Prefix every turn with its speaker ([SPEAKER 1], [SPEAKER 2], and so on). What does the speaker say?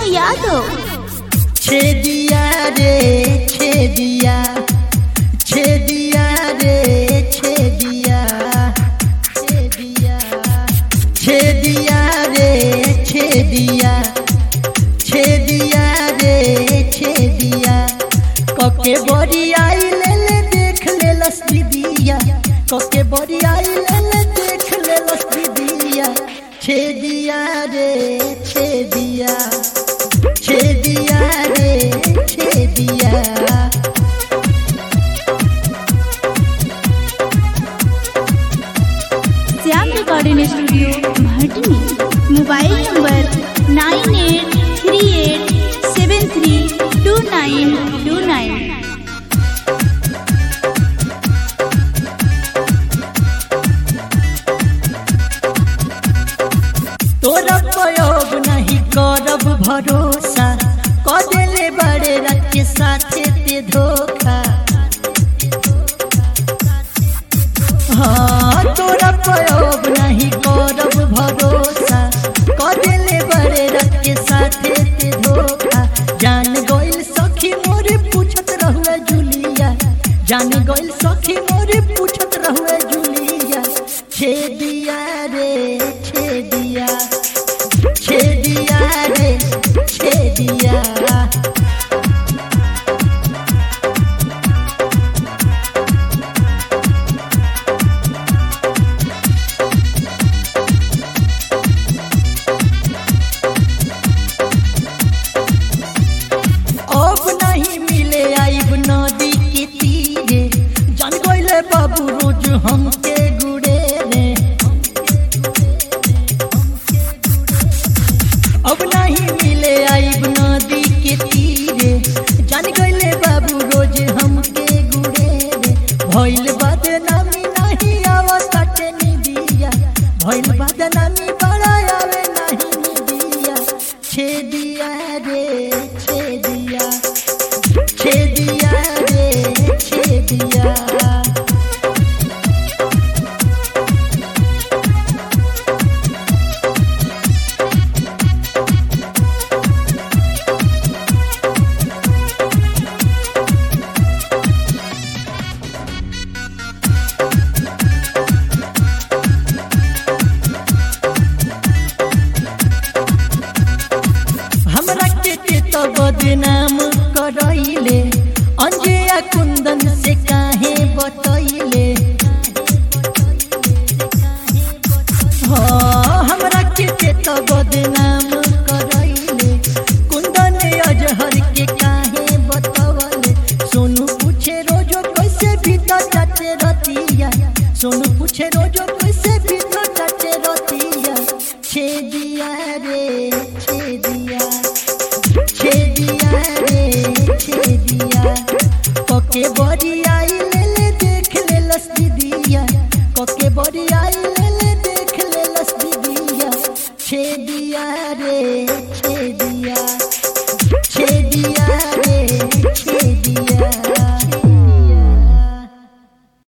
[SPEAKER 1] यादव।
[SPEAKER 2] छेदिया रे छेदिया, छेदिया रे छेदिया, छेदिया छेदिया रे छेदिया, छेदिया रे छेदिया। कके बड़ी आई ले देख ले लस दीदिया, कके बड़ी आई ले देख ले लस दीदिया। छेदिया रे छेदिया, छेदिया रे छेदिया।
[SPEAKER 1] Shyam recording studio Bhatni. Mobile number 9838732929।
[SPEAKER 2] तोरा प्रयोग नहीं करब भरोसा, कदेले बड़े रथ के साथे ते धोखा। हाँ तोरा प्रयोग नहीं करब भरोसा, कदेले बड़े रथ के साथे ते धोखा। जान गइल सखी मोरे पूछत रहुए जुलिया, जान गइल सखी मोरे पूछत रहुए जुलिया। छेदिया रे छेदिया, छेदिया रे छेदिया। अब नहीं मिले आइब नदी के तीरे, जान गइले बाबू रोज हमके गुड़े रे। अब नहीं मिले आइब नदी के तीरे, जान गइले बाबू रोज हमके गुड़े रे। भइल बदनामी नहीं आवताटे निदिया, भइल बदनामी बड़ा आवे नहीं निदिया। छेदिया रे छेदिया, छेदिया रे छेदिया। हमरा के तो बदनाम करैले, अंजे